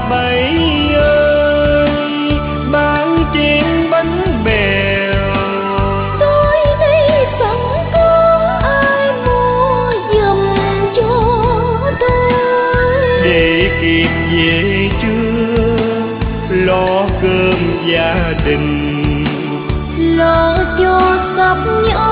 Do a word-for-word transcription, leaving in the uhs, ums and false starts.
bảy ơi, bán chén bánh bèo. Tôi đây sẵn có ai mua giùm cho tôi, để kịp về trưa lo cơm gia đình, lo cho sắp nhỏ